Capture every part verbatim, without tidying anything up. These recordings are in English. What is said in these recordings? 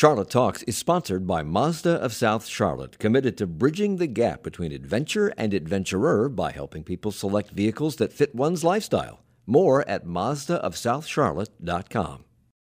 Charlotte Talks is sponsored by Mazda of South Charlotte, committed to bridging the gap between adventure and adventurer by helping people select vehicles that fit one's lifestyle. More at Mazda of South Charlotte dot com.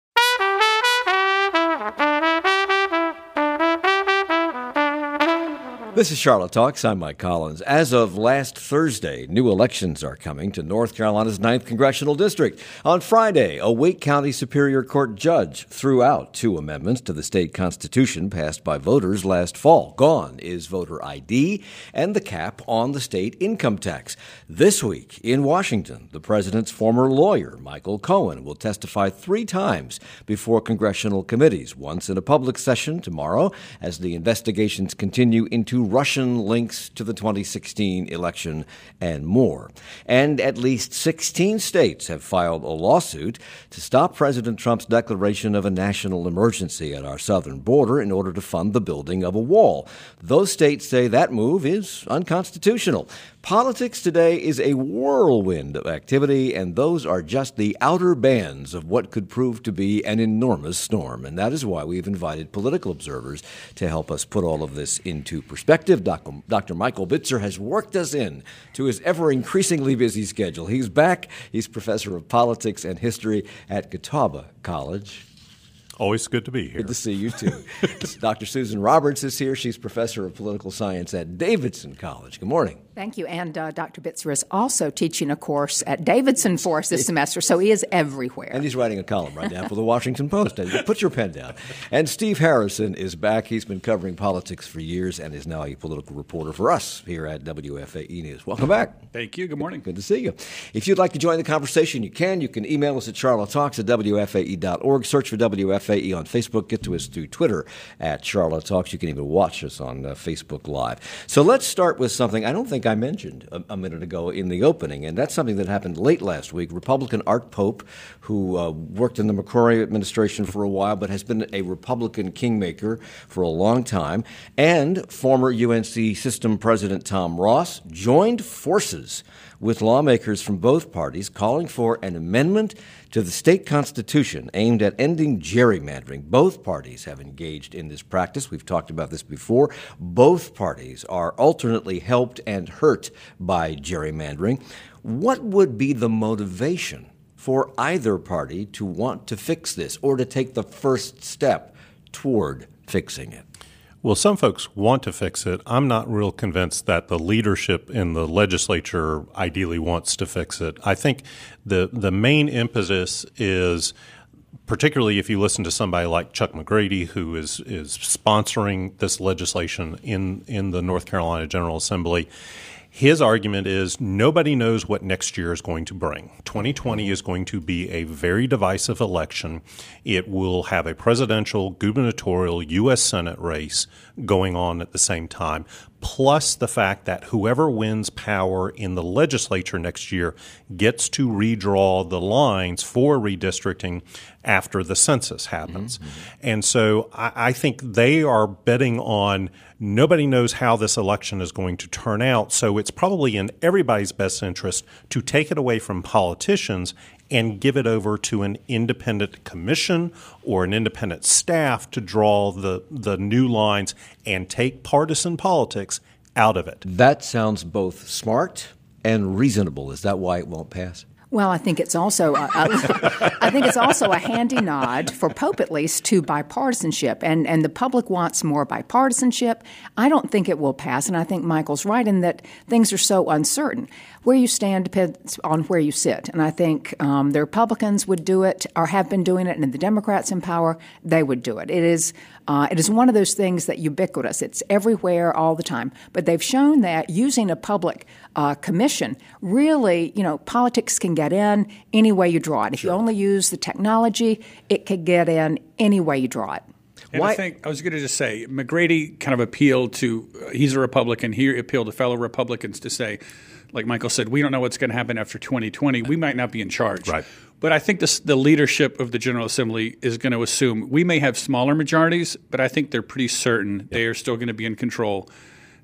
This is Charlotte Talks. I'm Mike Collins. As of last Thursday, new elections are coming to North Carolina's ninth Congressional District. On Friday, a Wake County Superior Court judge threw out two amendments to the state constitution passed by voters last fall. Gone is voter I D and the cap on the state income tax. This week in Washington, the president's former lawyer, Michael Cohen, will testify three times before congressional committees, once in a public session tomorrow as the investigations continue into Russian links to the twenty sixteen election and more. And at least sixteen states have filed a lawsuit to stop President Trump's declaration of a national emergency at our southern border in order to fund the building of a wall. Those states say that move is unconstitutional. Politics today is a whirlwind of activity, and those are just the outer bands of what could prove to be an enormous storm. And that is why we've invited political observers to help us put all of this into perspective. Doctor Doctor Michael Bitzer has worked us in to his ever-increasingly busy schedule. He's back. He's professor of politics and history at Catawba College. Always good to be here. Good to see you, too. Doctor Susan Roberts is here. She's professor of political science at Davidson College. Good morning. Thank you. And uh, Doctor Bitzer is also teaching a course at Davidson for us this semester, so he is everywhere. And he's writing a column right now for the Washington Post. Put your pen down. And Steve Harrison is back. He's been covering politics for years and is now a political reporter for us here at W F A E News. Welcome back. Thank you. Good morning. Good to see you. If you'd like to join the conversation, you can. You can email us at charlotte talks at W F A E dot org. Search for W F A E on Facebook. Get to us through Twitter at Charlotte Talks. You can even watch us on uh, Facebook Live. So let's start with something I don't think I mentioned a, a minute ago in the opening, and that's something that happened late last week. Republican Art Pope, who uh, worked in the McCrory administration for a while but has been a Republican kingmaker for a long time, and former U N C system president Tom Ross joined forces with lawmakers from both parties calling for an amendment to the state constitution aimed at ending gerrymandering. Both parties have engaged in this practice. We've talked about this before. Both parties are alternately helped and hurt by gerrymandering. What would be the motivation for either party to want to fix this or to take the first step toward fixing it? Well, some folks want to fix it. I'm not real convinced that the leadership in the legislature ideally wants to fix it. I think the the main impetus is, particularly if you listen to somebody like Chuck McGrady, who is is sponsoring this legislation in, in the North Carolina General Assembly, his argument is nobody knows what next year is going to bring. twenty twenty is going to be a very divisive election. It will have a presidential, gubernatorial, U S Senate race going on at the same time, plus the fact that whoever wins power in the legislature next year gets to redraw the lines for redistricting after the census happens. Mm-hmm. And so I, I think they are betting on nobody knows how this election is going to turn out, so it's probably in everybody's best interest to take it away from politicians and give it over to an independent commission or an independent staff to draw the, the new lines and take partisan politics out of it. That sounds both smart and reasonable. Is that why it won't pass? Well, I think it's also a, a, I think it's also a handy nod for Pope, at least, to bipartisanship, and and the public wants more bipartisanship. I don't think it will pass, and I think Michael's right in that things are so uncertain. Where you stand depends on where you sit, and I think um, the Republicans would do it or have been doing it, and the Democrats in power, they would do it. It is uh, it is one of those things that ubiquitous. It's everywhere all the time. But they've shown that using a public uh, commission, really, you know, politics can get in any way you draw it. If sure. you only use the technology, it could get in any way you draw it. And Why? I think I was going to just say, McGrady kind of appealed to, uh, he's a Republican, he appealed to fellow Republicans to say, like Michael said, we don't know what's going to happen after twenty twenty. We might not be in charge. Right. But I think this, the leadership of the General Assembly is going to assume we may have smaller majorities, but I think they're pretty certain yep. they are still going to be in control.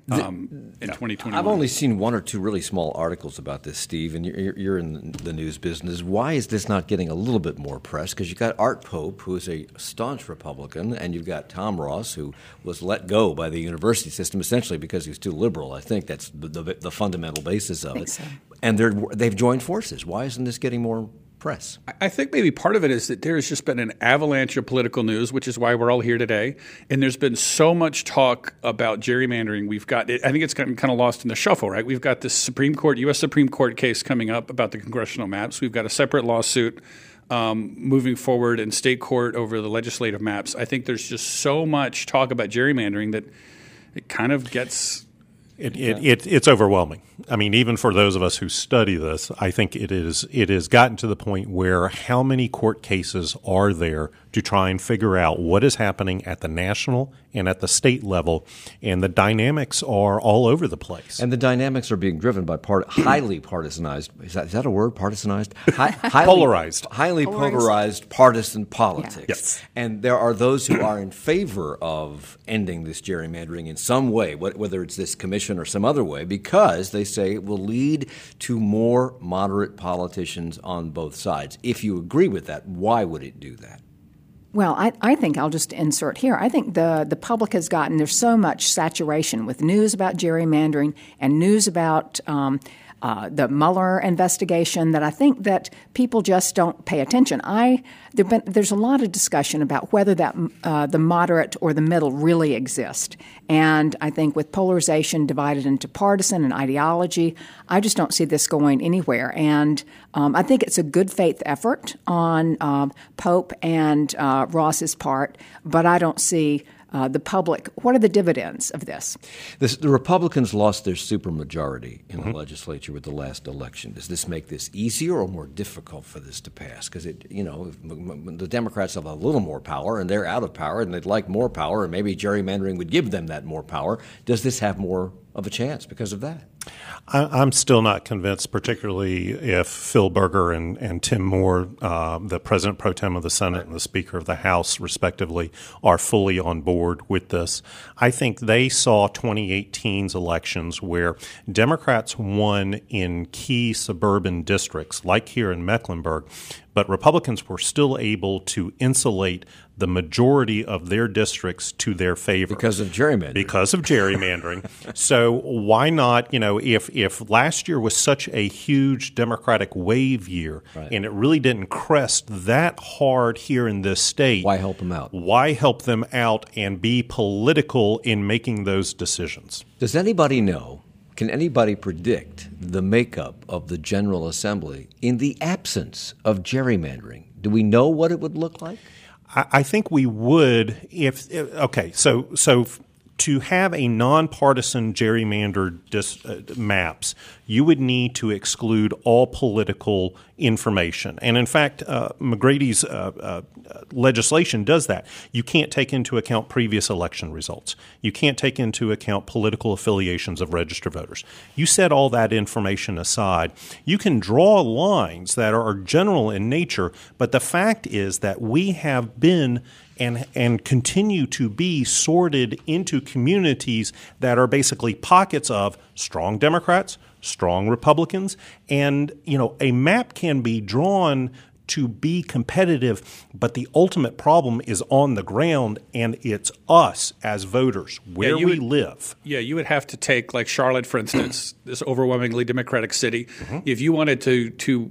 um, in twenty twenty-one. I've only seen one or two really small articles about this, Steve, and you're, you're in the news business. Why is this not getting a little bit more press? Because you've got Art Pope, who is a staunch Republican, and you've got Tom Ross, who was let go by the university system essentially because he was too liberal. I think that's the, the, the fundamental basis of it. So. And they're, they've joined forces. Why isn't this getting more press? I think maybe part of it is that there has just been an avalanche of political news, which is why we're all here today. And there's been so much talk about gerrymandering. We've got, I think it's gotten kind of lost in the shuffle, right? We've got this Supreme Court, U S Supreme Court case coming up about the congressional maps. We've got a separate lawsuit um, moving forward in state court over the legislative maps. I think there's just so much talk about gerrymandering that it kind of gets... It, it, it, it's overwhelming. I mean, even for those of us who study this, I think it is it has gotten to the point where how many court cases are there to try and figure out what is happening at the national and at the state level, and the dynamics are all over the place. And the dynamics are being driven by part, highly partisanized. Is that, is that a word? Partisanized? Hi, highly, Polarized. Highly Polarized. polarized partisan politics. Yes. And there are those who are in favor of ending this gerrymandering in some way, whether it's this commission or some other way, because they say it will lead to more moderate politicians on both sides. If you agree with that, why would it do that? Well, I, I think I'll just insert here. I think the, the public has gotten, there's so much saturation with news about gerrymandering and news about um, uh, the Mueller investigation that I think that people just don't pay attention. I there been there's a lot of discussion about whether that uh, the moderate or the middle really exist, and I think with polarization divided into partisan and ideology, I just don't see this going anywhere. And um, I think it's a good faith effort on uh, Pope and uh, Ross's part, but I don't see. Uh, the public, what are the dividends of this? this? The Republicans lost their supermajority in mm-hmm. the legislature with the last election. Does this make this easier or more difficult for this to pass? Because it, you know, the Democrats have a little more power, and they're out of power, and they'd like more power, and maybe gerrymandering would give them that more power. Does this have more of a chance because of that? I'm still not convinced, particularly if Phil Berger and, and Tim Moore, uh, the President Pro Tem of the Senate and the Speaker of the House, respectively, are fully on board with this. I think they saw twenty eighteen's elections where Democrats won in key suburban districts, like here in Mecklenburg, but Republicans were still able to insulate the majority of their districts to their favor. Because of gerrymandering. Because of gerrymandering. So why not, you know, if if last year was such a huge Democratic wave year right. and it really didn't crest that hard here in this state. Why help them out? Why help them out and be political in making those decisions? Does anybody know, can anybody predict the makeup of the General Assembly in the absence of gerrymandering? Do we know what it would look like? I think we would if, if okay, so so to have a nonpartisan gerrymandered dis, uh, maps, you would need to exclude all political information. And in fact, uh, McGrady's uh, uh, legislation does that. You can't take into account previous election results. You can't take into account political affiliations of registered voters. You set all that information aside. You can draw lines that are general in nature, but the fact is that we have been and and continue to be sorted into communities that are basically pockets of strong Democrats, strong Republicans, and you know a map can be drawn to be competitive, but the ultimate problem is on the ground, and it's us as voters, where yeah, we would, live. Yeah, you would have to take, like Charlotte, for instance, this overwhelmingly Democratic city. Mm-hmm. If you wanted to to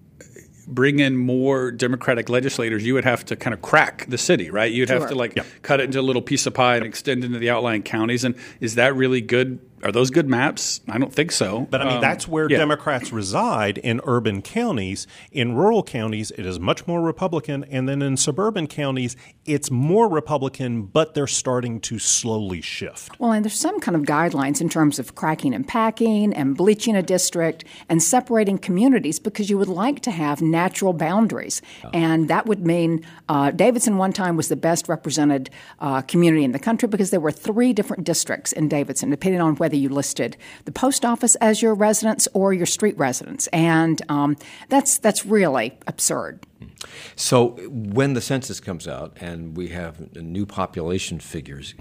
bring in more Democratic legislators, you would have to kind of crack the city, right? You'd sure. have to like yeah. cut it into a little piece of pie and extend into the outlying counties. And is that really good? Are those good maps? I don't think so. But I mean, um, that's where yeah. Democrats reside in urban counties. In rural counties, it is much more Republican. And then in suburban counties, it's more Republican, but they're starting to slowly shift. Well, and there's some kind of guidelines in terms of cracking and packing and bleaching a district and separating communities because you would like to have natural boundaries. Oh. And that would mean uh, Davidson one time was the best represented uh, community in the country because there were three different districts in Davidson, depending on whether you listed the post office as your residence or your street residence. And um, that's that's really absurd. So when the census comes out and we have new population figures,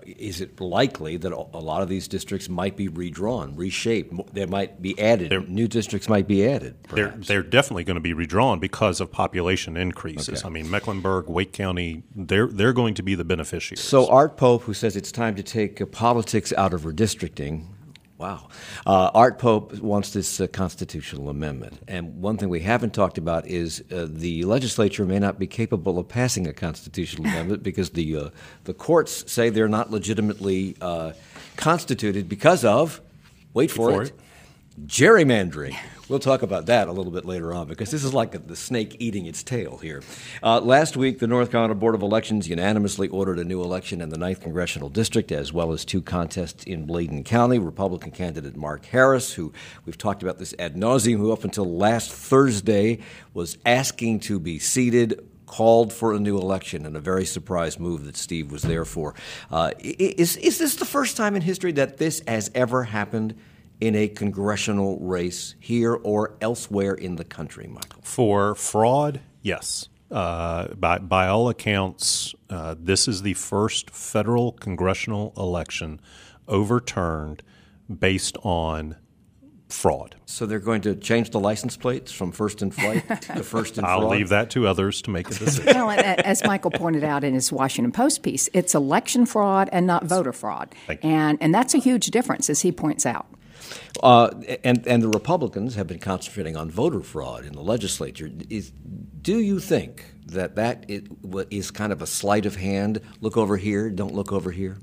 is it likely that a lot of these districts might be redrawn, reshaped? There might be added, they're, new districts might be added, perhaps. They're, they're definitely going to be redrawn because of population increases. Okay. I mean, Mecklenburg, Wake County, they're, they're going to be the beneficiaries. So Art Pope, who says it's time to take uh, politics out of redistricting, wow. Uh, Art Pope wants this uh, constitutional amendment. And one thing we haven't talked about is uh, the legislature may not be capable of passing a constitutional amendment because the uh, the courts say they're not legitimately uh, constituted because of, wait for, for it, it, gerrymandering. We'll talk about that a little bit later on because this is like a, the snake eating its tail here. Uh, last week, the North Carolina Board of Elections unanimously ordered a new election in the ninth Congressional District as well as two contests in Bladen County. Republican candidate Mark Harris, who we've talked about this ad nauseum, who up until last Thursday was asking to be seated, called for a new election, and a very surprise move that Steve was there for. Uh, is, is this the first time in history that this has ever happened in a congressional race here or elsewhere in the country, Michael? For fraud, yes. Uh, by, by all accounts, uh, this is the first federal congressional election overturned based on fraud. So they're going to change the license plates from first in flight to first in fraud? I'll leave that to others to make a decision. Well, as Michael pointed out in his Washington Post piece, it's election fraud and not voter fraud. And, and that's a huge difference, as he points out. Uh, and, and the Republicans have been concentrating on voter fraud in the legislature. Is, do you think that that is kind of a sleight of hand? Look over here, don't look over here?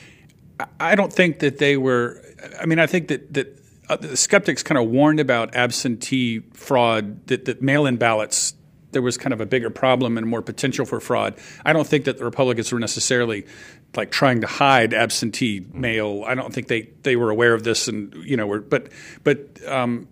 I don't think that they were – I mean, I think that, that uh, the skeptics kind of warned about absentee fraud, that, that mail-in ballots – there was kind of a bigger problem and more potential for fraud. I don't think that the Republicans were necessarily like trying to hide absentee mail. I don't think they, they were aware of this, and you know, were but but um,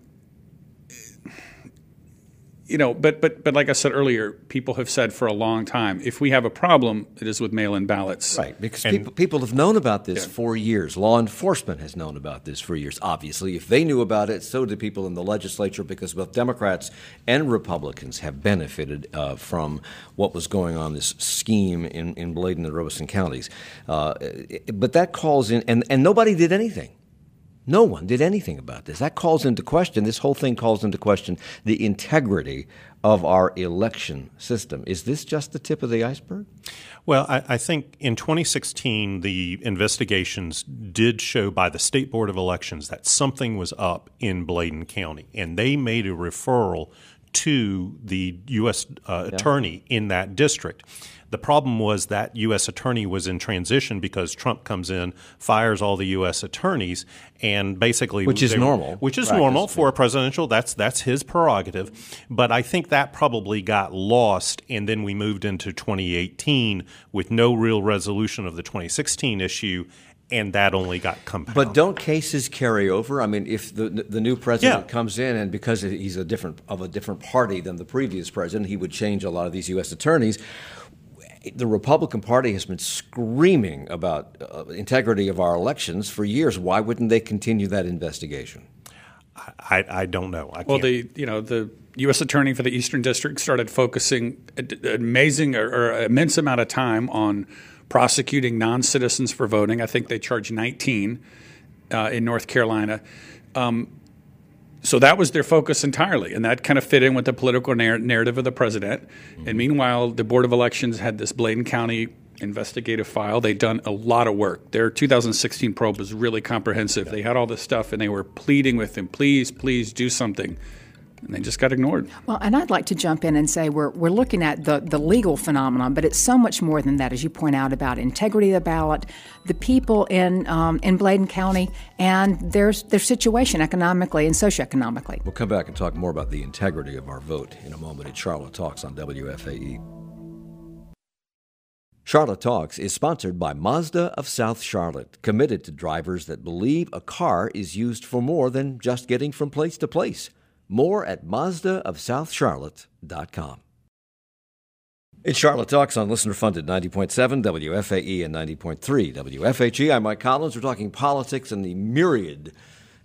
you know, but but but like I said earlier, people have said for a long time, if we have a problem, it is with mail-in ballots. Right, because and, people people have known about this yeah. for years. Law enforcement has known about this for years. Obviously, if they knew about it, so did people in the legislature, because both Democrats and Republicans have benefited uh, from what was going on, this scheme in, in Bladen and Robeson counties. Uh, but that calls in, and, and nobody did anything. No one did anything about this. That calls into question, this whole thing calls into question the integrity of our election system. Is this just the tip of the iceberg? Well, I, I think in twenty sixteen, the investigations did show by the State Board of Elections that something was up in Bladen County, and they made a referral to the U S uh, yeah. attorney in that district. The problem was that U S attorney was in transition because Trump comes in, fires all the U S attorneys, and basically which is they, normal, which is normal for a presidential. That's that's his prerogative. But I think that probably got lost, and then we moved into twenty eighteen with no real resolution of the twenty sixteen issue. And that only got compounded. But don't cases carry over? I mean, if the the new president yeah. comes in, and because he's a different of a different party than the previous president, he would change a lot of these U S attorneys. The Republican Party has been screaming about uh, integrity of our elections for years. Why wouldn't they continue that investigation? I, I don't know. I well, can't. the you know the U S attorney for the Eastern District started focusing an amazing or, or immense amount of time on prosecuting non-citizens for voting. I think they charged nineteen uh, in North Carolina. Um, so that was their focus entirely, and that kind of fit in with the political narr- narrative of the president. Mm-hmm. And meanwhile, the Board of Elections had this Bladen County investigative file. They'd done a lot of work. Their two thousand sixteen probe was really comprehensive. Yeah. They had all this stuff, and they were pleading with him, please, please do something. And they just got ignored. Well, and I'd like to jump in and say we're we're looking at the, the legal phenomenon, but it's so much more than that, as you point out, about integrity of the ballot, the people in um, in Bladen County, and their, their situation economically and socioeconomically. We'll come back and talk more about the integrity of our vote in a moment in Charlotte Talks on W F A E. Charlotte Talks is sponsored by Mazda of South Charlotte, committed to drivers that believe a car is used for more than just getting from place to place. More at Mazda of South Charlotte dot com. It's Charlotte Talks on listener-funded ninety point seven W F A E and ninety point three W F H E. I'm Mike Collins. We're talking politics and the myriad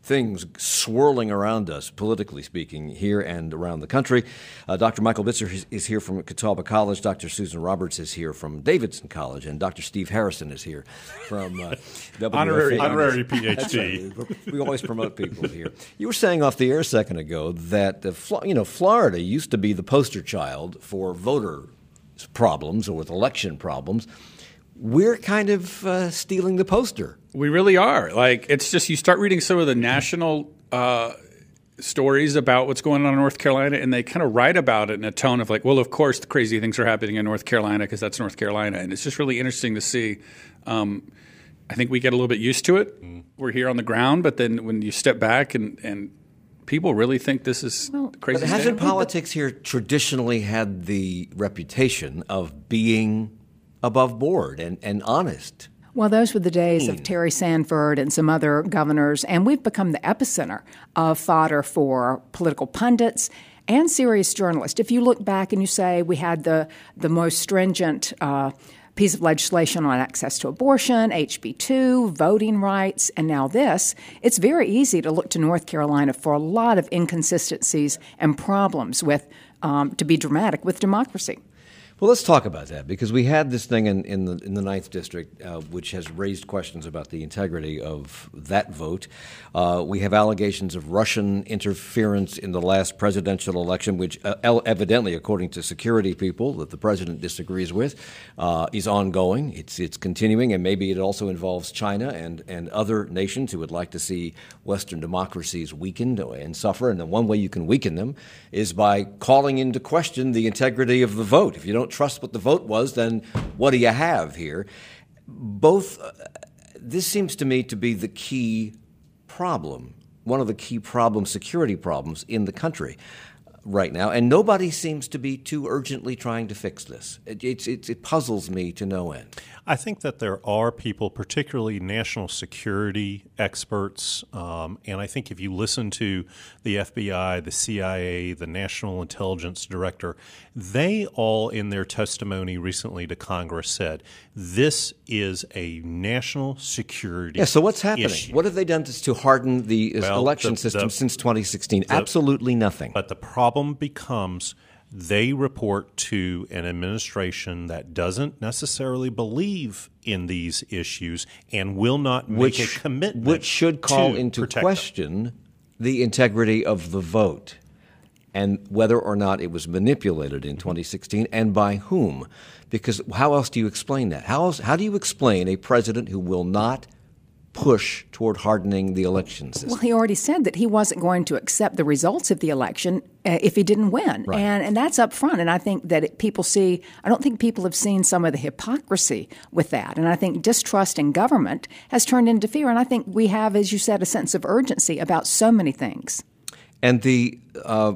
things swirling around us, politically speaking, here and around the country. Uh, Doctor Michael Bitzer is, is here from Catawba College. Doctor Susan Roberts is here from Davidson College. And Doctor Steve Harrison is here from uh, W F A. Honorary, honorary P H D. Right. We always promote people here. You were saying off the air a second ago that the, you know, Florida used to be the poster child for voter problems or with election problems. We're kind of uh, stealing the poster. We really are. Like, it's just you start reading some of the national uh, stories about what's going on in North Carolina, and they kind of write about it in a tone of like, well, of course, the crazy things are happening in North Carolina because that's North Carolina. And it's just really interesting to see. Um, I think we get a little bit used to it. Mm. We're here on the ground, but then when you step back and, and people really think this is well, crazy. But hasn't politics here traditionally had the reputation of being above board and, and honest? Well, those were the days of Terry Sanford and some other governors, and we've become the epicenter of fodder for political pundits and serious journalists. If you look back and you say we had the, the most stringent uh, piece of legislation on access to abortion, H B two, voting rights, and now this, it's very easy to look to North Carolina for a lot of inconsistencies and problems with, um, to be dramatic, with democracy. Well, let's talk about that, because we had this thing in, in the in the ninth District, uh, which has raised questions about the integrity of that vote. Uh, we have allegations of Russian interference in the last presidential election, which uh, evidently, according to security people that the president disagrees with, uh, is ongoing. It's it's continuing, and maybe it also involves China and, and other nations who would like to see Western democracies weakened and suffer. And the one way you can weaken them is by calling into question the integrity of the vote. If you don't trust what the vote was, then what do you have here? Both, uh, this seems to me to be the key problem, one of the key problem, security problems in the country right now, and nobody seems to be too urgently trying to fix this. It, it, it, it puzzles me to no end. I think that there are people, particularly national security experts, um, and I think if you listen to the F B I, the C I A, the National Intelligence Director, they all in their testimony recently to Congress said this is a national security Yeah, so what's happening? issue. What have they done to, to harden the Well, election the- system the- since twenty sixteen? the- Absolutely nothing. But the problem becomes they report to an administration that doesn't necessarily believe in these issues and will not make which, a commitment which should call to into protect question them. the integrity of the vote and whether or not it was manipulated in twenty sixteen and by whom. Because how else do you explain that? How else, how do you explain a president who will not push toward hardening the election system? Well, he already said that he wasn't going to accept the results of the election uh, if he didn't win. Right. And and that's up front. And I think that it, people see, I don't think people have seen some of the hypocrisy with that. And I think distrust in government has turned into fear. And I think we have, as you said, a sense of urgency about so many things. And the uh,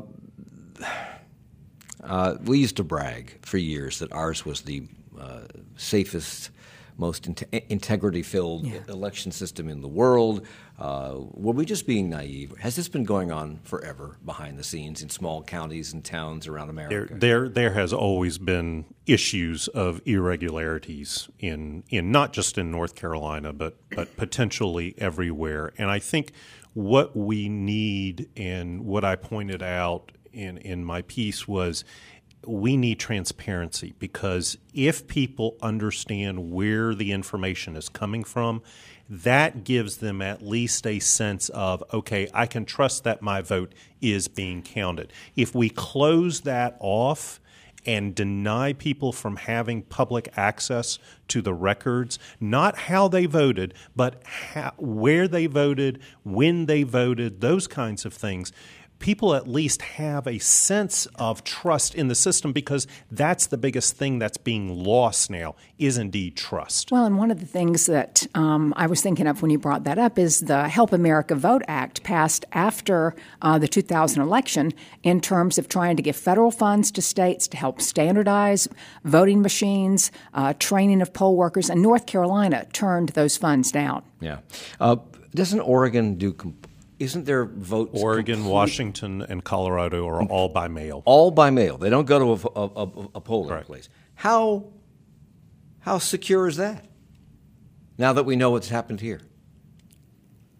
uh, we used to brag for years that ours was the uh, safest, most in- integrity-filled Yeah. election system in the world. Uh, were we just being naive? Has this been going on forever behind the scenes in small counties and towns around America? There, there, there has always been issues of irregularities in, in not just in North Carolina, but but potentially everywhere. And I think what we need, and what I pointed out in in my piece, was we need transparency, because if people understand where the information is coming from, that gives them at least a sense of, okay, I can trust that my vote is being counted. If we close that off and deny people from having public access to the records, not how they voted, but how, where they voted, when they voted, those kinds of things, people at least have a sense of trust in the system, because that's the biggest thing that's being lost now, is indeed trust. Well, and one of the things that um, I was thinking of when you brought that up is the Help America Vote Act passed after uh, the two thousand election in terms of trying to give federal funds to states to help standardize voting machines, uh, training of poll workers, and North Carolina turned those funds down. Yeah. Uh, doesn't Oregon do comp- Isn't there votes? Oregon, complete- Washington, and Colorado are all by mail. all by mail. They don't go to a, a, a, a polling Right. place. How how secure is that? Now that we know what's happened here.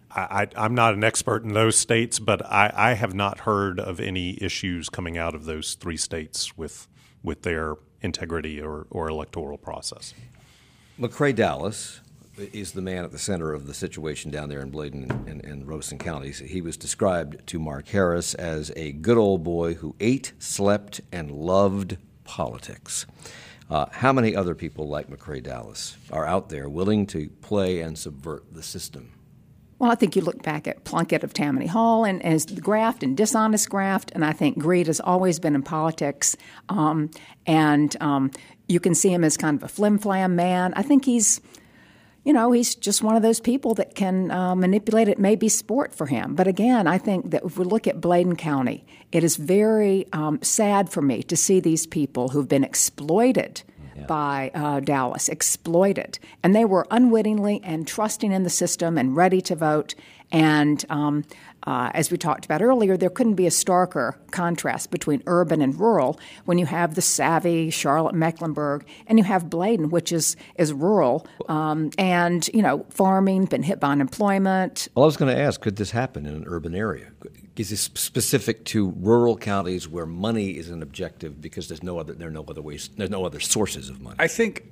I, I'm not an expert in those states, but I, I have not heard of any issues coming out of those three states with with their integrity or, or electoral process. McCrae Dowless is the man at the center of the situation down there in Bladen and, and, and Robeson counties. He was described to Mark Harris as a good old boy who ate, slept, and loved politics. Uh, how many other people like McCrae Dowless are out there willing to play and subvert the system? Well, I think you look back at Plunkett of Tammany Hall and as graft and dishonest graft, and I think greed has always been in politics. Um, and um, you can see him as kind of a flim-flam man. I think he's, you know, he's just one of those people that can uh, manipulate it. May be sport for him. But again, I think that if we look at Bladen County, it is very um, sad for me to see these people who've been exploited Yeah. by uh, Dowless, exploited. And they were unwittingly and trusting in the system and ready to vote. And um, uh, as we talked about earlier, there couldn't be a starker contrast between urban and rural when you have the savvy Charlotte Mecklenburg and you have Bladen, which is, is rural um, and, you know, farming, been hit by unemployment. Well, I was going to ask, could this happen in an urban area? Is this specific to rural counties where money is an objective because there's no other there are no other ways there's no other sources of money? I think,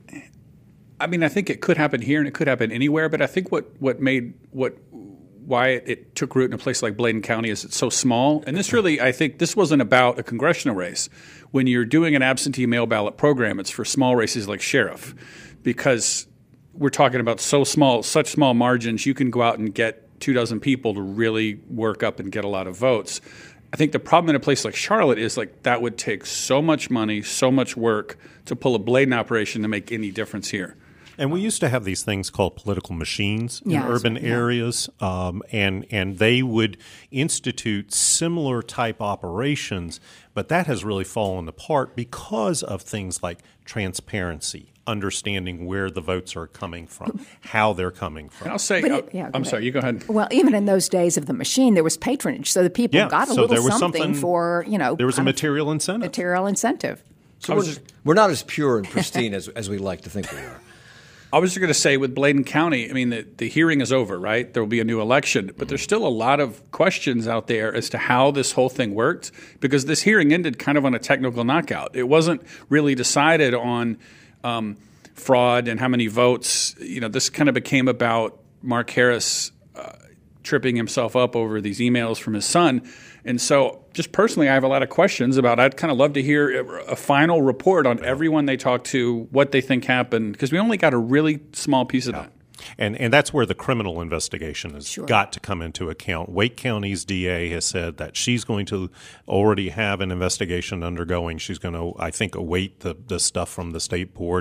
I mean, I think it could happen here and it could happen anywhere. But I think what what made what why it, it took root in a place like Bladen County is it's so small. And this really, I think, this wasn't about a congressional race. When you're doing an absentee mail ballot program, it's for small races like sheriff, because we're talking about so small, such small margins. You can go out and get two dozen people to really work up and get a lot of votes. I think the problem in a place like Charlotte is like that would take so much money, so much work to pull a Bladen operation to make any difference here. And we used to have these things called political machines in yeah, urban right, yeah. areas, um, and and they would institute similar type operations, but that has really fallen apart because of things like transparency, understanding where the votes are coming from, how they're coming from. And I'll say, But uh, it- yeah, go I'm ahead. sorry, you go ahead. Well, even in those days of the machine, there was patronage, so the people Yeah, got a so little there was something, something- for, you know, There was a kind of material incentive. material incentive. So I was we're, just- we're not as pure and pristine as, as we like to think we are. I was just going to say with Bladen County, I mean, the, the hearing is over, right? There will be a new election, but there's still a lot of questions out there as to how this whole thing worked, because this hearing ended kind of on a technical knockout. It wasn't really decided on um, fraud and how many votes. You know, this kind of became about Mark Harris uh, tripping himself up over these emails from his son. And so just personally, I have a lot of questions about, I'd kind of love to hear a, a final report on everyone they talked to, what they think happened, because we only got a really small piece of that. And and that's where the criminal investigation has Sure. got to come into account. Wake County's D A has said that she's going to already have an investigation undergoing. She's going to, I think, await the, the stuff from the state board.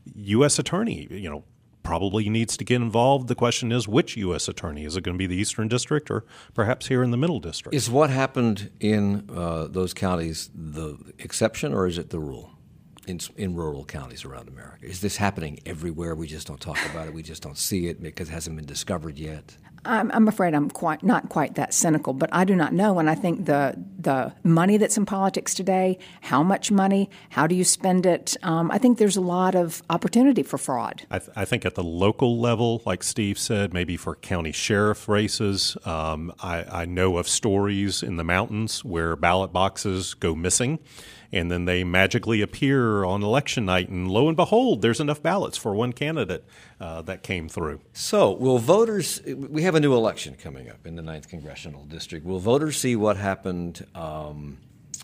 U S attorney, you know, probably needs to get involved. The question is, which U S attorney? Is it going to be the Eastern District or perhaps here in the Middle District? Is what happened in uh, those counties the exception, or is it the rule in, in rural counties around America? Is this happening everywhere? We just don't talk about it. We just don't see it because it hasn't been discovered yet. I'm, I'm afraid I'm quite not quite that cynical, but I do not know. And I think the the money that's in politics today, how much money, how do you spend it? Um, I think there's a lot of opportunity for fraud. I, th- I think at the local level, like Steve said, maybe for county sheriff races, um, I, I know of stories in the mountains where ballot boxes go missing, and then they magically appear on election night, and lo and behold, there's enough ballots for one candidate uh, that came through. So, will voters, we have a new election coming up in the ninth Congressional District. Will voters see what happened um,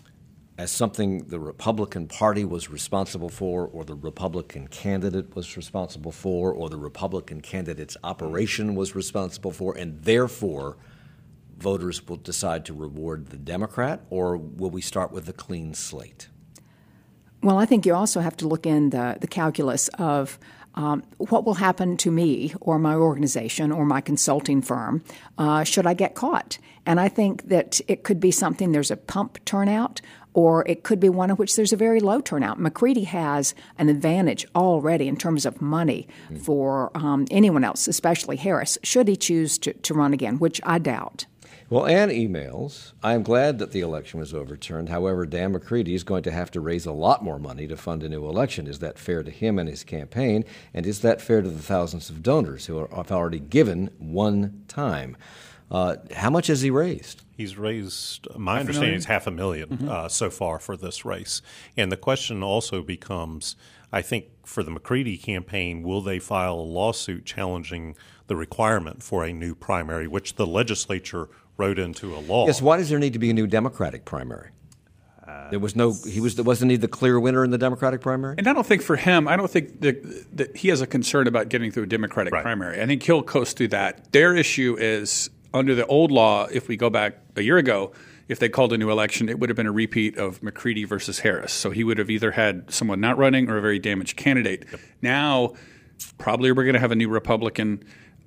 as something the Republican Party was responsible for, or the Republican candidate was responsible for, or the Republican candidate's operation was responsible for, and therefore voters will decide to reward the Democrat, or will we start with a clean slate? Well, I think you also have to look in the, the calculus of um, what will happen to me or my organization or my consulting firm uh, should I get caught. And I think that it could be something, there's a pump turnout, or it could be one in which there's a very low turnout. McCready has an advantage already in terms of money mm-hmm. for um, anyone else, especially Harris, should he choose to, to run again, which I doubt. Well, Ann emails, I am glad that the election was overturned. However, Dan McCready is going to have to raise a lot more money to fund a new election. Is that fair to him and his campaign? And is that fair to the thousands of donors who have already given one time? Uh, how much has he raised? He's raised, my understanding is half a million mm-hmm. uh, so far for this race. And the question also becomes, I think for the McCready campaign, will they file a lawsuit challenging the requirement for a new primary, which the legislature wrote into a law? Yes, why does there need to be a new Democratic primary? Uh, there was no, he was, wasn't he the clear winner in the Democratic primary? And I don't think for him, I don't think that, that he has a concern about getting through a Democratic right. primary. I think he'll coast through that. Their issue is, under the old law, if we go back a year ago, if they called a new election, it would have been a repeat of McCready versus Harris. So he would have either had someone not running or a very damaged candidate. Yep. Now, probably we're going to have a new Republican,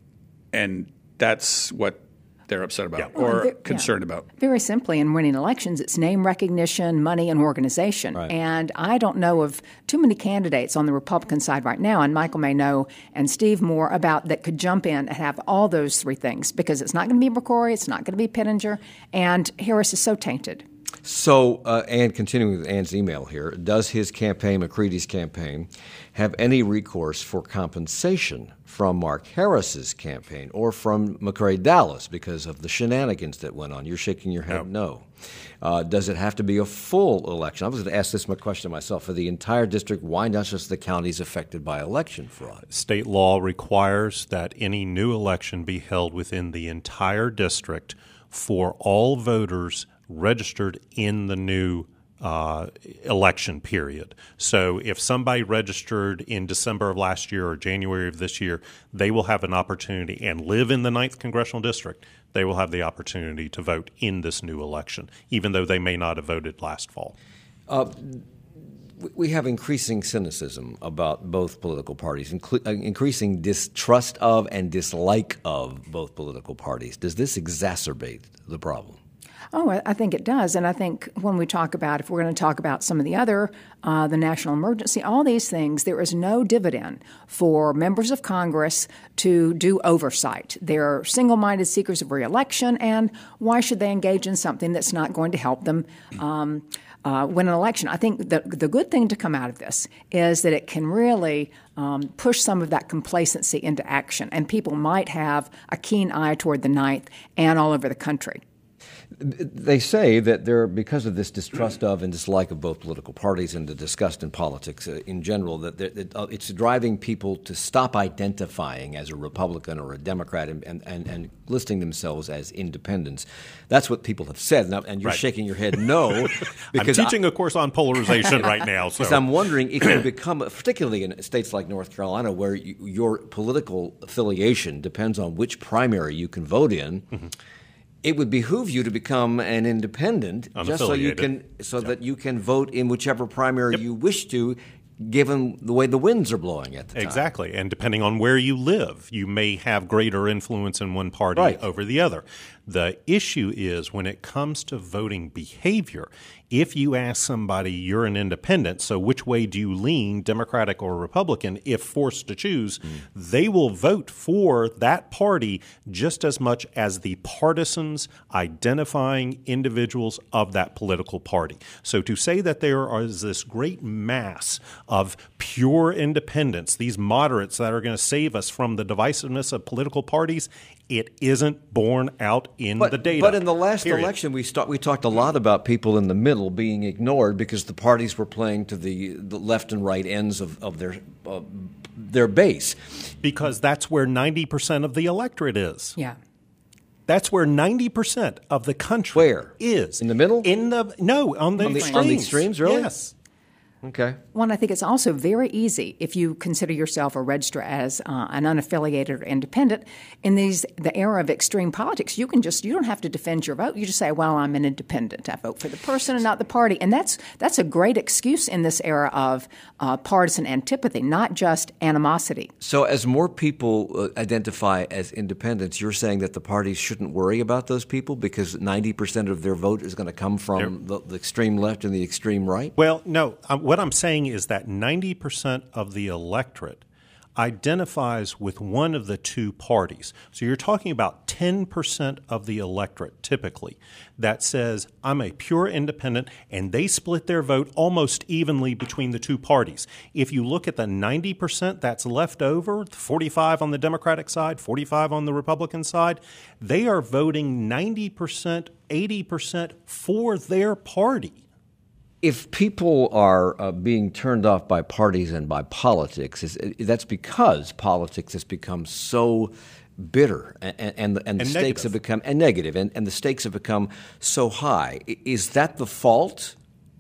and that's what they're upset about yeah. or well, concerned yeah. about. Very simply, in winning elections, it's name recognition, money, and organization. Right. And I don't know of too many candidates on the Republican side right now, and Michael may know, and Steve more, about that could jump in and have all those three things, because it's not going to be McCrory, it's not going to be Pittenger, and Harris is so tainted. So, uh, Ann, continuing with Ann's email here, does his campaign, McCready's campaign, have any recourse for compensation from Mark Harris's campaign or from McCrae Dowless because of the shenanigans that went on? You're shaking your head no. no. Uh, does it have to be a full election? I was going to ask this question myself. For the entire district, why not just the counties affected by election fraud? State law requires that any new election be held within the entire district for all voters registered in the new uh, election period. So if somebody registered in December of last year or January of this year, they will have an opportunity and live in the ninth Congressional District. They will have the opportunity to vote in this new election, even though they may not have voted last fall. Uh, we have increasing cynicism about both political parties, inclu- increasing distrust of and dislike of both political parties. Does this exacerbate the problem? Oh, I think it does. And I think when we talk about, if we're going to talk about some of the other, uh, the national emergency, all these things, there is no dividend for members of Congress to do oversight. They're single-minded seekers of re-election, and why should they engage in something that's not going to help them um, uh, win an election? I think the, the good thing to come out of this is that it can really um, push some of that complacency into action, and people might have a keen eye toward the ninth and all over the country. They say that there, because of this distrust of and dislike of both political parties and the disgust in politics uh, in general, that, that uh, it's driving people to stop identifying as a Republican or a Democrat and, and, and, and listing themselves as independents. That's what people have said. Now, and you're right. shaking your head no. Because I'm teaching I, a course on polarization right now. So. Because I'm wondering if you become, particularly in states like North Carolina, where you, your political affiliation depends on which primary you can vote in, mm-hmm. it would behoove you to become an independent, just so you can, so yep. that you can vote in whichever primary yep. you wish to, given the way the winds are blowing at the time. Exactly, and depending on where you live, you may have greater influence in one party right. over the other. The issue is when it comes to voting behavior, if you ask somebody, you're an independent, so which way do you lean, Democratic or Republican, if forced to choose, mm. they will vote for that party just as much as the partisans identifying individuals of that political party. So to say that there is this great mass of pure independents, these moderates that are going to save us from the divisiveness of political parties, it isn't borne out in but, the data. But in the last period. election, we, st- we talked a lot about people in the middle being ignored because the parties were playing to the, the left and right ends of, of their uh, their base. Because that's where ninety percent of the electorate is. Yeah. That's where ninety percent of the country where? is. In the middle? In the No, on the, on the extremes. On the extremes, really? Yes. Okay. One, I think it's also very easy if you consider yourself or register as uh, an unaffiliated or independent. In these the era of extreme politics, you can just you don't have to defend your vote. You just say, "Well, I'm an independent. I vote for the person and not the party," and that's that's a great excuse in this era of uh, partisan antipathy, not just animosity. So, as more people uh, identify as independents, you're saying that the parties shouldn't worry about those people because ninety percent of their vote is going to come from the, the extreme left and the extreme right? Well, no. Um, What I'm saying is that ninety percent of the electorate identifies with one of the two parties. So you're talking about ten percent of the electorate typically that says, I'm a pure independent, and they split their vote almost evenly between the two parties. If you look at the ninety percent that's left over, forty-five on the Democratic side, forty-five on the Republican side, they are voting ninety percent, eighty percent for their party. If people are uh, being turned off by parties and by politics, is, that's because politics has become so bitter and, and, and the and stakes negative. have become and negative and, and the stakes have become so high. Is that the fault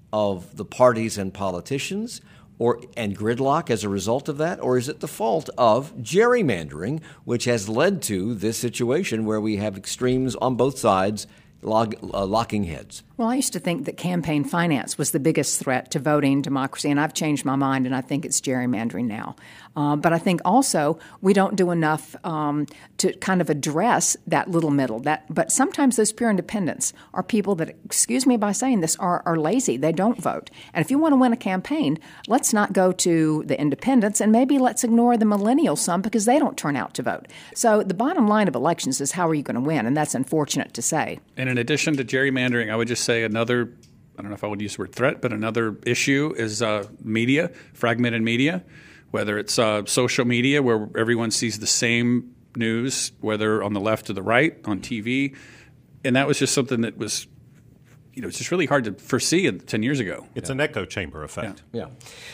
of the parties and politicians or and gridlock as a result of that? Or is it the fault of gerrymandering, which has led to this situation where we have extremes on both sides log, uh, locking heads? Well, I used to think that campaign finance was the biggest threat to voting democracy, and I've changed my mind, and I think it's gerrymandering now. Uh, but I think also we don't do enough um, to kind of address that little middle. That, but sometimes those pure independents are people that, excuse me by saying this, are, are lazy. They don't vote. And if you want to win a campaign, let's not go to the independents, and maybe let's ignore the millennials some because they don't turn out to vote. So the bottom line of elections is how are you going to win, and that's unfortunate to say. And in addition to gerrymandering, I would just say another, I don't know if I would use the word threat, but another issue is uh, media, fragmented media, whether it's uh, social media where everyone sees the same news, whether on the left or the right, on T V. And that was just something that was, you know, it's just really hard to foresee ten years ago. It's yeah. an echo chamber effect. Yeah. yeah.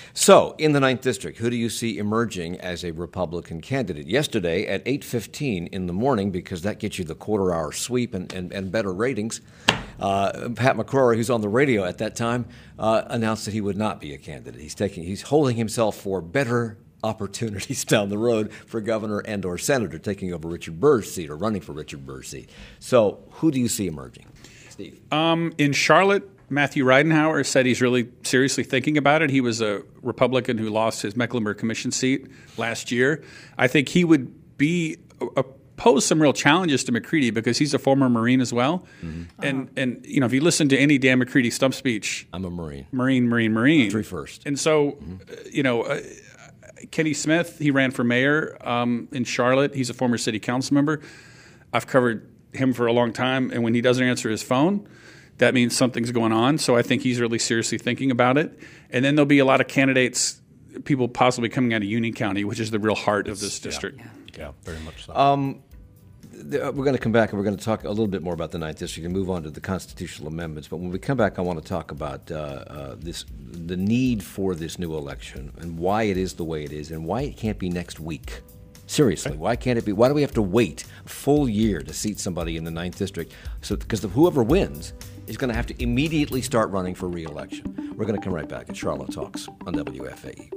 So in the ninth District, who do you see emerging as a Republican candidate? Yesterday at eight fifteen in the morning, because that gets you the quarter-hour sweep and, and, and better ratings, uh, Pat McCrory, who's on the radio at that time, uh, announced that he would not be a candidate. He's taking, he's holding himself for better opportunities down the road for governor and or senator, taking over Richard Burr's seat or running for Richard Burr's seat. So who do you see emerging? Steve? Um, in Charlotte, Matthew Ridenhour said he's really seriously thinking about it. He was a Republican who lost his Mecklenburg Commission seat last year. I think he would be uh, pose some real challenges to McCready because he's a former Marine as well. Mm-hmm. And, uh-huh. and you know, if you listen to any Dan McCready stump speech, I'm a Marine. Marine, Marine, Marine. Country first. And so, mm-hmm. uh, you know, uh, Kenny Smith, he ran for mayor um, in Charlotte. He's a former city council member. I've covered him for a long time, and when he doesn't answer his phone, that means something's going on. So I think he's really seriously thinking about it. And then there'll be a lot of candidates, people possibly coming out of Union County, which is the real heart of this district. Yeah, yeah very much so. Um, we're going to come back and we're going to talk a little bit more about the ninth District and move on to the constitutional amendments. But when we come back, I want to talk about uh, uh, this, the need for this new election and why it is the way it is and why it can't be next week. Seriously, why can't it be? Why do we have to wait a full year to seat somebody in the ninth District? So, because whoever wins is going to have to immediately start running for re-election. We're going to come right back at Charlotte Talks on W F A E.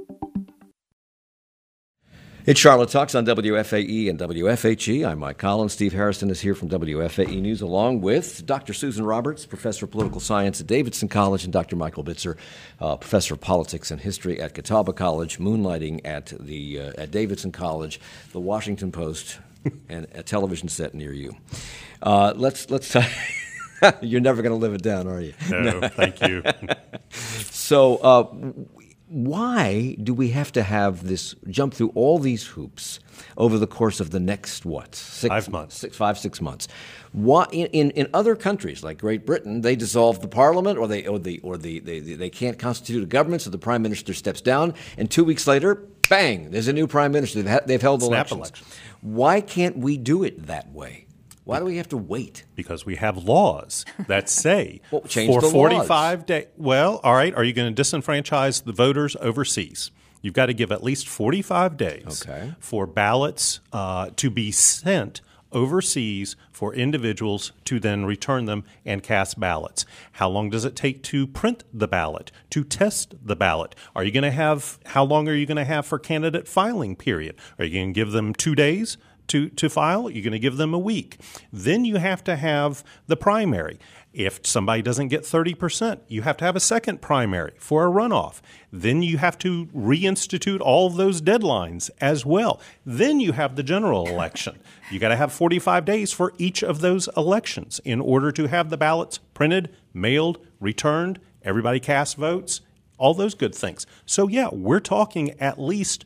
It's Charlotte Talks on W F A E and W F H E. I'm Mike Collins. Steve Harrison is here from W F A E News, along with Doctor Susan Roberts, professor of political science at Davidson College, and Doctor Michael Bitzer, uh, professor of politics and history at Catawba College, moonlighting at the uh, at Davidson College, the Washington Post, and a television set near you. Uh, let's let's talk. You're never going to live it down, are you? No, thank you. So. Uh, Why do we have to have this jump through all these hoops over the course of the next, what, six five months, six, five, six months? Why, in, in, in other countries like Great Britain, they dissolve the parliament, or they or the or the they, they can't constitute a government, so the prime minister steps down, and two weeks later, bang, there's a new prime minister. They've, ha- they've held Snap elections. elections. Why can't we do it that way? Why do we have to wait? Because we have laws that say well, change for the forty-five days. Well, all right. Are you going to disenfranchise the voters overseas? You've got to give at least forty-five days okay. for ballots uh, to be sent overseas for individuals to then return them and cast ballots. How long does it take to print the ballot, to test the ballot? Are you going to have, how long are you going to have for candidate filing period? Are you going to give them two days? To, to file, you're going to give them a week. Then you have to have the primary. If somebody doesn't get thirty percent, you have to have a second primary for a runoff. Then you have to reinstitute all of those deadlines as well. Then you have the general election. You got to have forty-five days for each of those elections in order to have the ballots printed, mailed, returned, everybody cast votes, all those good things. So, yeah, we're talking at least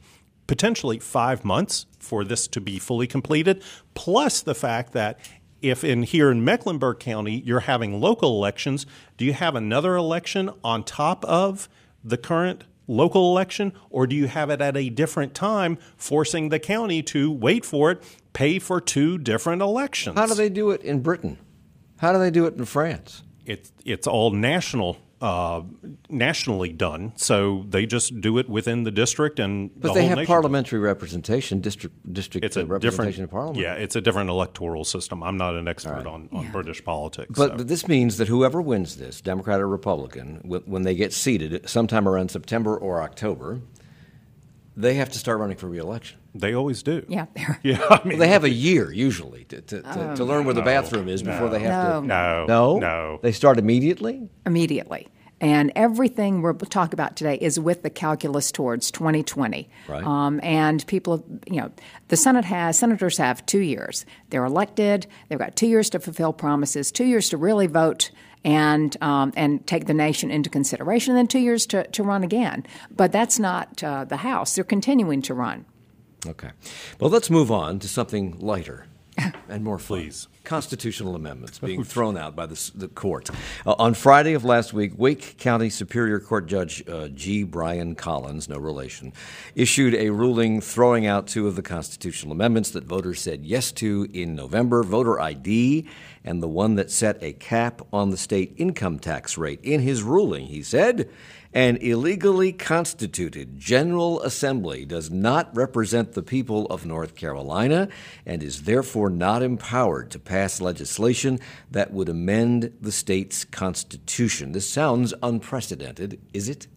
potentially five months for this to be fully completed, plus the fact that if in here in Mecklenburg County you're having local elections, do you have another election on top of the current local election, or do you have it at a different time, forcing the county to wait for it, pay for two different elections? How do they do it in Britain? How do they do it in France? It's it's all national, uh, nationally done. So they just do it within the district and But the they whole have nation. parliamentary representation, district district It's a uh, representation different in Parliament. Yeah, it's a different electoral system. I'm not an expert Right. on, on Yeah. British politics. But, so. but this means that whoever wins this, Democrat or Republican, wh- when they get seated sometime around September or October, they have to start running for re-election. They always do. Yeah, they're- Yeah, I mean, Well, they have a year usually to, to, to, to learn where the bathroom is before they have No. to. no, No, no. They start immediately. immediately. And everything we're talking about today is with the calculus towards twenty twenty. Right. Um, and people, you know, the Senate has, senators have two years. They're elected. They've got two years to fulfill promises, two years to really vote and um, and take the nation into consideration, and then two years to, to run again. But that's not uh, the House. They're continuing to run. Okay. Well, let's move on to something lighter and more fun. Please. Constitutional amendments being thrown out by the, s- the court. Uh, on Friday of last week, Wake County Superior Court Judge uh, G. Brian Collins, no relation, issued a ruling throwing out two of the constitutional amendments that voters said yes to in November, voter I D and the one that set a cap on the state income tax rate. In his ruling, he said, an illegally constituted General Assembly does not represent the people of North Carolina and is therefore not empowered to pass legislation that would amend the state's constitution. This sounds unprecedented, is it?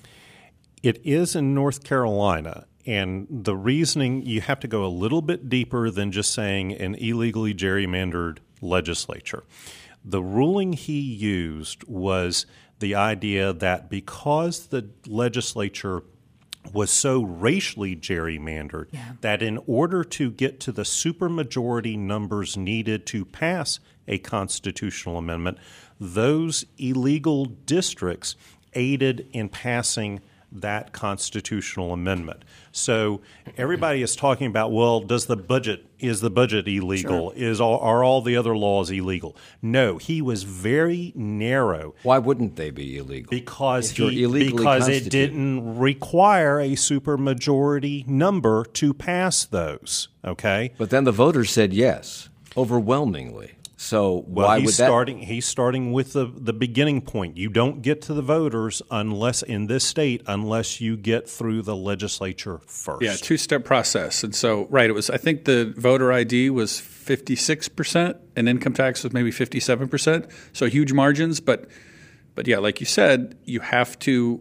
It is in North Carolina, and the reasoning, you have to go a little bit deeper than just saying an illegally gerrymandered legislature. The ruling he used was the idea that because the legislature was so racially gerrymandered Yeah. that in order to get to the supermajority numbers needed to pass a constitutional amendment, those illegal districts aided in passing that constitutional amendment. So everybody is talking about, well, does the budget, is the budget illegal? Sure. Is all, are all the other laws illegal? No, he was very narrow Why wouldn't they be illegal? because If you're he, illegally because it constituted. didn't require a supermajority number to pass those. Okay. But then the voters said yes, overwhelmingly. So Well, why he's would that? starting. He's starting with the the beginning point. You don't get to the voters unless in this state unless you get through the legislature first. Yeah, two-step process. And so, right, it was, I think the voter I D was fifty-six percent and income tax was maybe fifty-seven percent. So huge margins. But, but yeah, like you said, you have to,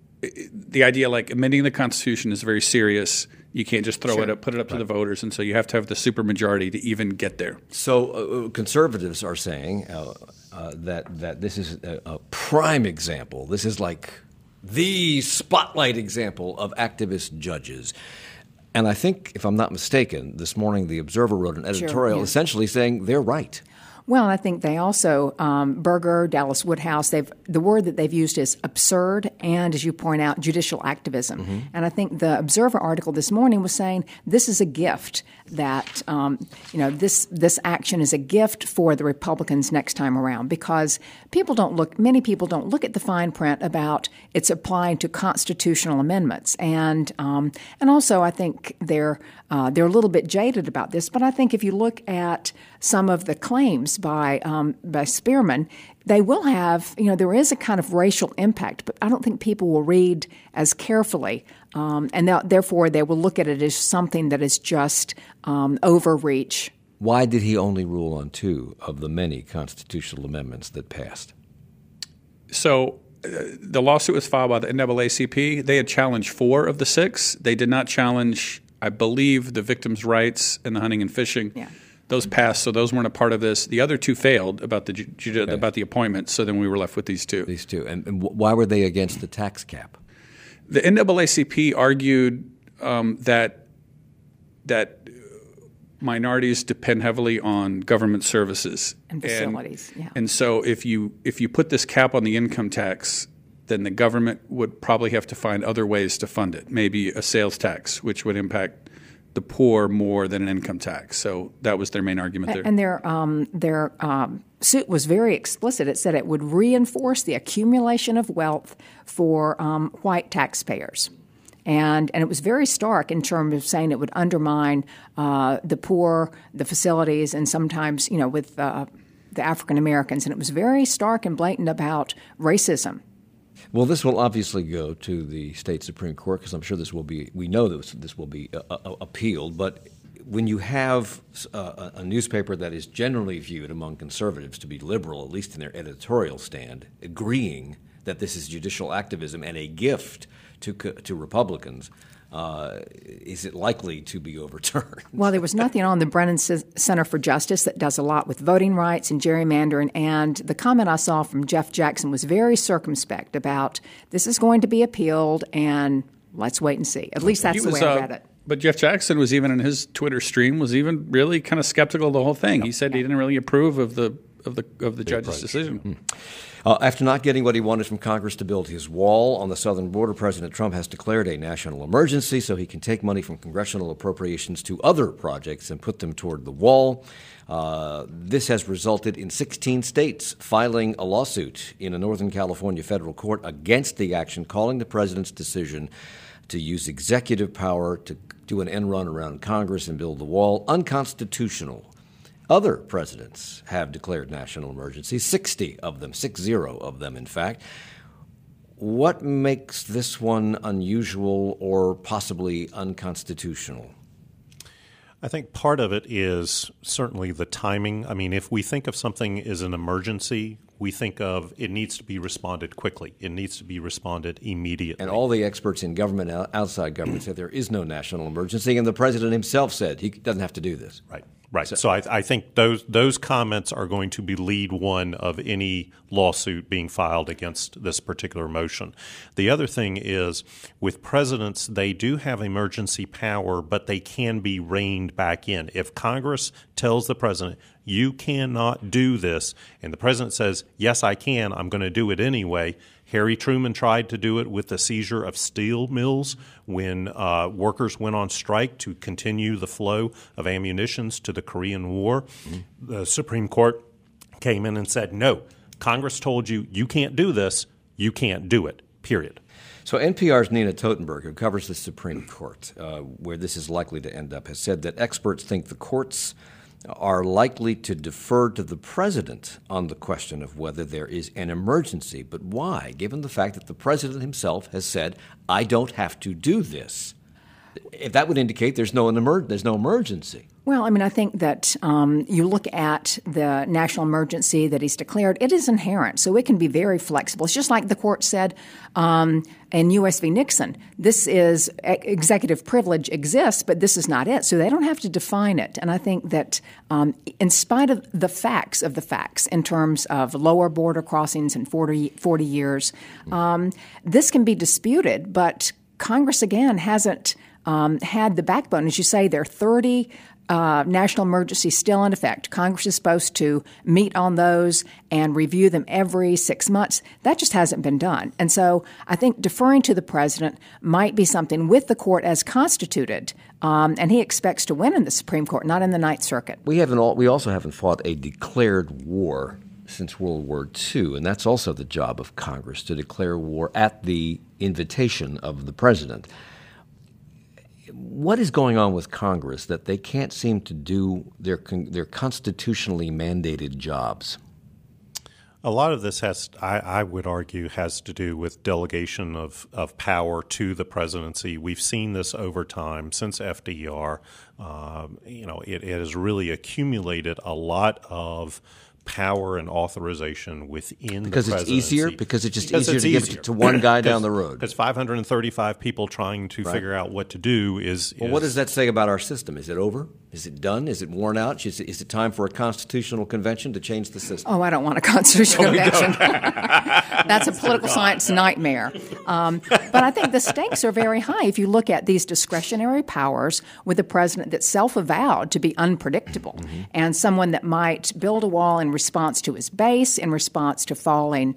the idea like amending the Constitution is very serious. You can't just throw Sure. it up, put it up to the voters. And so you have to have the supermajority to even get there. So uh, conservatives are saying uh, uh, that that this is a, a prime example. This is like the spotlight example of activist judges. And I think, if I'm not mistaken, this morning the Observer wrote an editorial yeah. essentially saying they're right. Well, I think they also, um, Berger, Dallas Woodhouse, they've the word that they've used is absurd and, as you point out, judicial activism. Mm-hmm. And I think the Observer article this morning was saying this is a gift that, um, you know, this this action is a gift for the Republicans next time around because people don't look, many people don't look at the fine print about it's applying to constitutional amendments. And um, and also I think they're uh, they're a little bit jaded about this. But I think if you look at some of the claims by um, by Spearman, they will have, you know, there is a kind of racial impact, but I don't think people will read as carefully, um, and they'll- therefore they will look at it as something that is just um, overreach. Why did he only rule on two of the many constitutional amendments that passed? So uh, the lawsuit was filed by the N double A C P. They had challenged four of the six. They did not challenge, I believe, the victims' rights and the hunting and fishing. Yeah. Those passed, so those weren't a part of this. The other two failed about the ju- ju- Okay. about the appointment. So then we were left with these two. These two. And, and wh- why were they against the tax cap? The N double A C P argued um, that that minorities depend heavily on government services And facilities, yeah. And so if you if you put this cap on the income tax, then the government would probably have to find other ways to fund it, maybe a sales tax, which would impact the poor more than an income tax. So that was their main argument there. And their um, their um, suit was very explicit. It said it would reinforce the accumulation of wealth for um, white taxpayers. And and it was very stark in terms of saying it would undermine uh, the poor, the facilities, and sometimes, you know, with uh, the African Americans. And it was very stark and blatant about racism. Well, this will obviously go to the state Supreme Court because I'm sure this will be, we know this, this will be uh, uh, appealed. But when you have uh, a newspaper that is generally viewed among conservatives to be liberal, at least in their editorial stand, agreeing that this is judicial activism and a gift to to Republicans, uh, is it likely to be overturned? Well, there was nothing on the Brennan Center for Justice that does a lot with voting rights and gerrymandering, and the comment I saw from Jeff Jackson was very circumspect about this is going to be appealed, and let's wait and see. At least that's He the was, way I uh, read it. But Jeff Jackson was even in his Twitter stream was even really kind of skeptical of the whole thing. He said he didn't really approve of the of the of the judge's approach. decision. Mm-hmm. Uh, after not getting what he wanted from Congress to build his wall on the southern border, President Trump has declared a national emergency so he can take money from congressional appropriations to other projects and put them toward the wall. Uh, this has resulted in sixteen states filing a lawsuit in a Northern California federal court against the action, calling the president's decision to use executive power to do an end run around Congress and build the wall unconstitutional. Other presidents have declared national emergencies, sixty of them, six zero of them, in fact. What makes this one unusual or possibly unconstitutional? I think part of it is certainly the timing. I mean, if we think of something as an emergency, we think of it needs to be responded quickly. It needs to be responded immediately. And all the experts in government, outside government, said there is no national emergency, and the president himself said he doesn't have to do this. Right. Right. So, so I, I think those those comments are going to be lead one of any lawsuit being filed against this particular motion. The other thing is with presidents, they do have emergency power, but they can be reined back in. If Congress tells the president, you cannot do this, and the president says, yes, I can, I'm going to do it anyway. Harry Truman tried to do it with the seizure of steel mills when uh, workers went on strike to continue the flow of ammunitions to the Korean War. Mm-hmm. The Supreme Court came in and said, no, Congress told you you can't do this, you can't do it, period. So N P R's Nina Totenberg, who covers the Supreme Court, uh, where this is likely to end up, has said that experts think the courts are likely to defer to the president on the question of whether there is an emergency. But why, given the fact that the president himself has said, I don't have to do this? If that would indicate there's no, emer- there's no emergency. Well, I mean, I think that um, you look at the national emergency that he's declared, it is inherent, so it can be very flexible. It's just like the court said um, in U S v. Nixon, this is executive privilege exists, but this is not it, so they don't have to define it. And I think that um, in spite of the facts of the facts in terms of lower border crossings in forty, forty years, um, this can be disputed, but Congress, again, hasn't um, had the backbone. As you say, there are thirty Uh, national emergencies still in effect. Congress is supposed to meet on those and review them every six months. That just hasn't been done. And so I think deferring to the president might be something with the court as constituted, um, and he expects to win in the Supreme Court, not in the Ninth Circuit. We haven't. All, we also haven't fought a declared war since World War Two, and that's also the job of Congress, to declare war at the invitation of the president. What is going on with Congress that they can't seem to do their their constitutionally mandated jobs? A lot of this has, I, I would argue, has to do with delegation of, of power to the presidency. We've seen this over time since F D R. Um, you know, it, it has really accumulated a lot of power and authorization within because the it's presidency. easier because it's just because easier it's to easier. give it to one guy down the road. Because five hundred thirty-five people trying to right. figure out what to do is. Well, is, what does that say about our system? Is it over? Is it done? Is it worn out? Is it, is it time for a constitutional convention to change the system? Oh, I don't want a constitutional convention. That's a political science nightmare. Um, but I think the stakes are very high if you look at these discretionary powers with a president that's self-avowed to be unpredictable mm-hmm. and someone that might build a wall in response to his base, in response to falling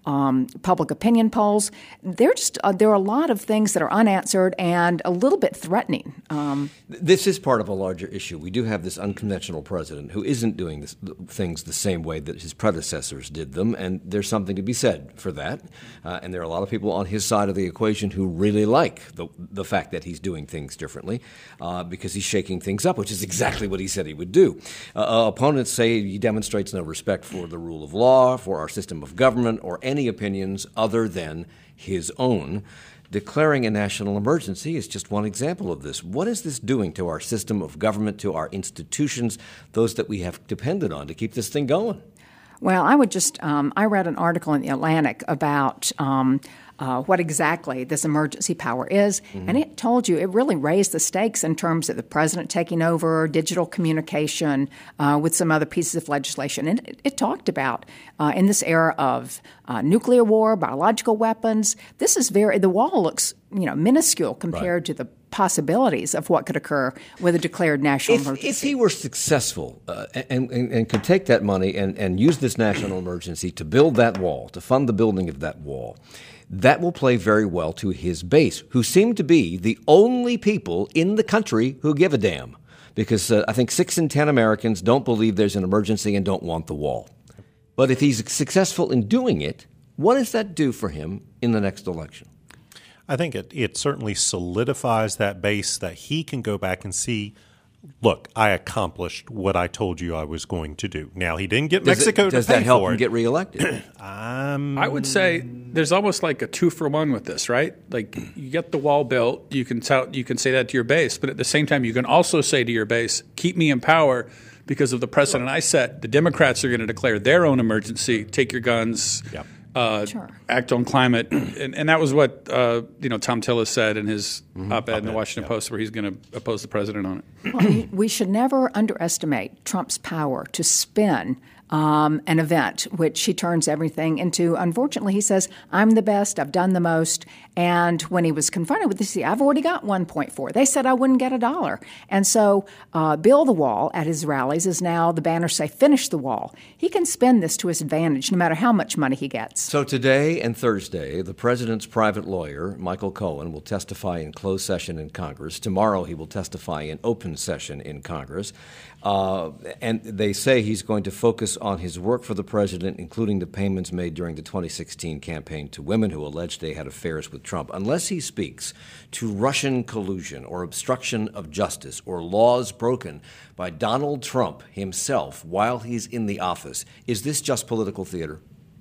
um, public opinion polls. There just uh, there are a lot of things that are unanswered and a little bit threatening. Um, this is part of a larger issue. We do have this unconventional president who isn't doing this, things the same way that his predecessors did them, and there's something to be said for that. Uh, and there are a lot of people on his side of the equation who really like the, the fact that he's doing things differently uh, because he's shaking things up, which is exactly what he said he would do. Uh, uh, opponents say he demonstrates no respect for the rule of law, for our system of government, or any opinions other than his own. Declaring a national emergency is just one example of this. What is this doing to our system of government, to our institutions, those that we have depended on to keep this thing going? Well, I would just um, – I read an article in The Atlantic about um, uh, what exactly this emergency power is, mm-hmm. and it told you it really raised the stakes in terms of the president taking over, digital communication uh, with some other pieces of legislation. And it, it talked about uh, in this era of uh, nuclear war, biological weapons, this is very – the wall looks, you know, minuscule compared right. to the possibilities of what could occur with a declared national if, emergency. If he were successful uh, and, and, and could take that money and, and use this national emergency to build that wall, to fund the building of that wall, that will play very well to his base, who seem to be the only people in the country who give a damn. Because uh, I think six in ten Americans don't believe there's an emergency and don't want the wall. But if he's successful in doing it, what does that do for him in the next election? I think it, it certainly solidifies that base that he can go back and see, look, I accomplished what I told you I was going to do. Now, he didn't get does Mexico it, to does pay that help for him it. get reelected? um, I would say there's almost like a two for one with this, right? Like you get the wall built, you can tell, you can say that to your base, but at the same time, you can also say to your base, keep me in power because of the precedent I set. The Democrats are going to declare their own emergency, take your guns. Yep. Uh, sure. Act on climate, and, and that was what uh, you know Tom Tillis said in his mm-hmm. op-ed op-ed in the Washington yep. Post, where he's going to oppose the president on it. Well, we should never underestimate Trump's power to spin um, an event, which he turns everything into. Unfortunately, he says, "I'm the best. I've done the most." And when he was confronted with this, I've already got one point four. They said I wouldn't get a dollar. And so uh, build the wall at his rallies is now the banners say, finish the wall. He can spin this to his advantage no matter how much money he gets. So today and Thursday, the president's private lawyer, Michael Cohen, will testify in closed session in Congress. Tomorrow he will testify in open session in Congress. Uh, and they say he's going to focus on his work for the president, including the payments made during the twenty sixteen campaign to women who alleged they had affairs with Trump. Unless he speaks to Russian collusion or obstruction of justice or laws broken by Donald Trump himself while he's in the office, is this just political theater?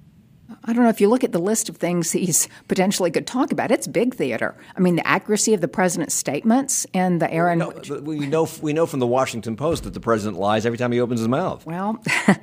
I don't know. If you look at the list of things he's potentially could talk about, it's big theater. I mean, the accuracy of the president's statements and the era in no, which... We know, we know from the Washington Post that the president lies every time he opens his mouth. Well,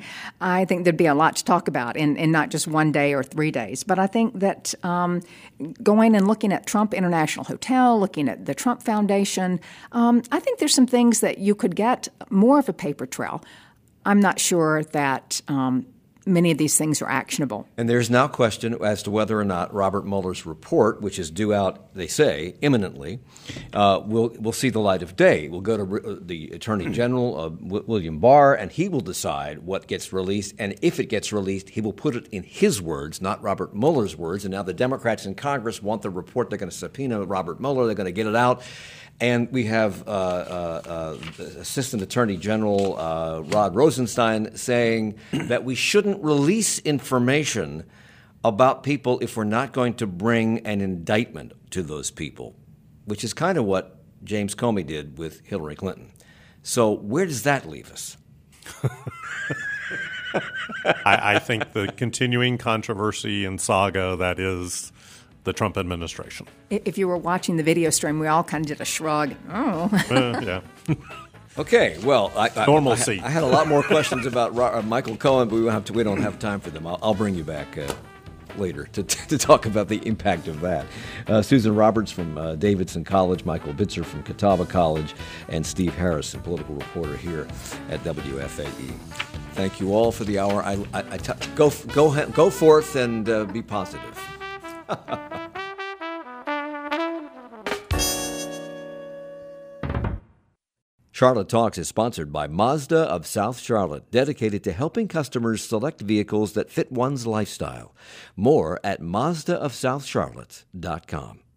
I think there'd be a lot to talk about in, in not just one day or three days. But I think that um, going and looking at Trump International Hotel, looking at the Trump Foundation, um, I think there's some things that you could get more of a paper trail. I'm not sure that... Um, Many of these things are actionable. And there's now question as to whether or not Robert Mueller's report, which is due out, they say, imminently, uh, will will see the light of day. We'll go to re- the Attorney General, uh, w- William Barr, and he will decide what gets released. And if it gets released, he will put it in his words, not Robert Mueller's words. And now the Democrats in Congress want the report. They're going to subpoena Robert Mueller. They're going to get it out. And we have uh, uh, uh, Assistant Attorney General uh, Rod Rosenstein saying that we shouldn't release information about people if we're not going to bring an indictment to those people, which is kind of what James Comey did with Hillary Clinton. So where does that leave us? I, I think the continuing controversy and saga that is the Trump administration. If you were watching the video stream, we all kind of did a shrug. Oh. uh, yeah. Okay, well, I, I, normalcy. I, I had a lot more questions about Ro- uh, Michael Cohen, but we don't have to. We don't have time for them. I'll, I'll bring you back uh, later to to talk about the impact of that. Uh, Susan Roberts from uh, Davidson College, Michael Bitzer from Catawba College, and Steve Harrison, political reporter here at W F A E. Thank you all for the hour. I, I, I t- go go go forth and uh, be positive. Charlotte Talks is sponsored by Mazda of South Charlotte, dedicated to helping customers select vehicles that fit one's lifestyle. More at Mazda of South Charlotte dot com.